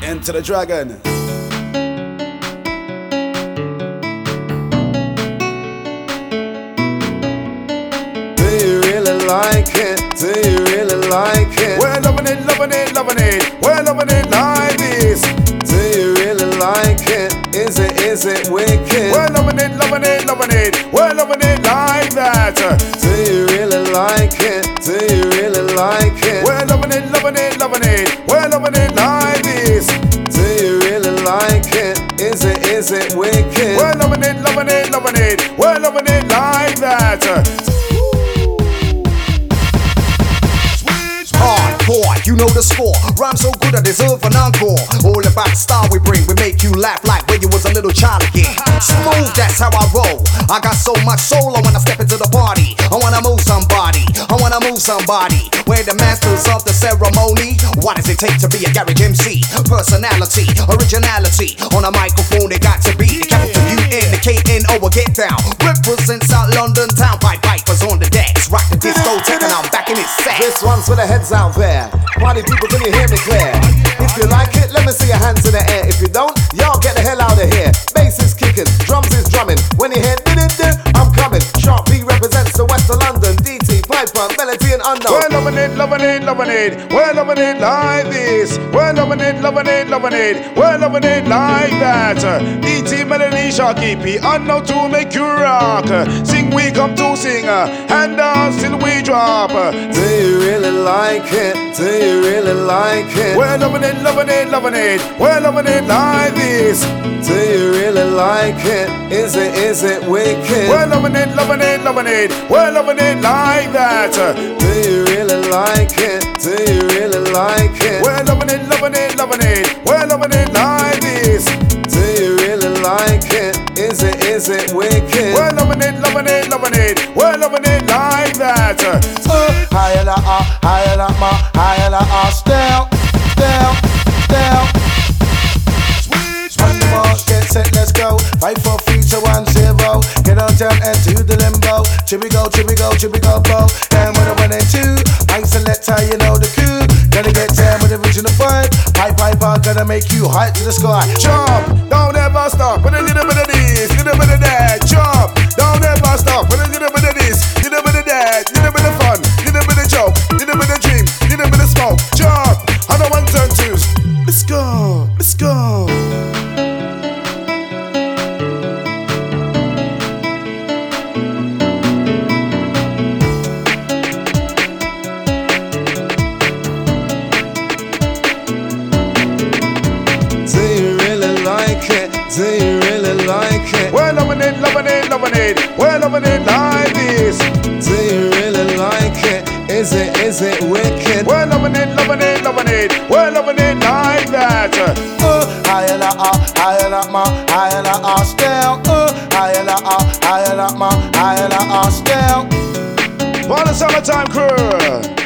Enter the Dragon. Do you really like it? Do you really like it? We're loving it, loving it, loving it. We're loving it like this. Do you really like it? Is it wicked? We're loving it, loving it, loving it. We're loving it like that. Do you really like it? Do you really like it? We're loving it, loving it, loving it. We're loving it like this. Do you really like it? Is it wicked? We're loving it, loving it, loving it. We're loving it like that. Hardcore, you know the score. Rhyme so good I deserve an encore. All about the style we bring. We make you laugh like when you was a little child again. Smooth, that's how I roll. I got so much soul I wanna step into the party. I wanna move somebody. I wanna move somebody. We're the masters of the ceremony. What does it take to be a garage MC? Personality, originality. On a microphone it got to be the capital U-N, the K-N-O, get down. Represent South London town. Pipe Pipers on the decks. Rock the discotheque and I'm back in his set. This one's for the heads out there. Party people, can you hear me clear? If you like it, let me see your hands in the air. If you don't, y'all get the hell out of here. Bass is kicking, drums is drumming. When you hear did, I'm coming. Sharp B represents the West of London. DT, Piper, Melody and Unknown. We're loving it, loving it, loving it. We're loving it like this. We're loving it, loving it, loving it. We're loving it like that. DT, Melody, Sharky P, Unknown to make you rock. Sing, we come to sing. Hand dance till we drop. Do you really like it? Do you really like it? We're loving it, loving it, loving it. We're loving it like this. Do you really like it? Is it wicked? We're loving it, loving it, loving it. We're loving it like that. Do you really like it? Do you really like it? We're loving it, loving it, loving it. We're loving it like this. Do you really like it? Is it wicked? We're loving it, loving it, loving it. We're loving it like that. Higher la higher la ma, higher la still. On the mark, get set, let's go. 5, 4, 3, 2, 1, 0. Get on down and do the limbo. Chippy go, bo. Down with a 1 and 2. I selector, you know the coup. Gotta get down with the original vibe. Piper, gonna make you hype to the sky. Jump, don't ever stop. With a little bit of this, little bit of that. Jump, don't ever stop. With a little bit of this, little bit of that. Little bit of fun, little bit of joke, little bit of dream, little bit of smoke. Jump, I don't want turn twos. Let's go, let's go. Do you really like it? We're loving it, loving it, loving it. We're loving it like this. Do you really like it? Is it wicked? We're loving it, loving it, loving it. We're loving it like that. Higher la ma, higher la still. Higher la ma, higher la still. For the summertime crew.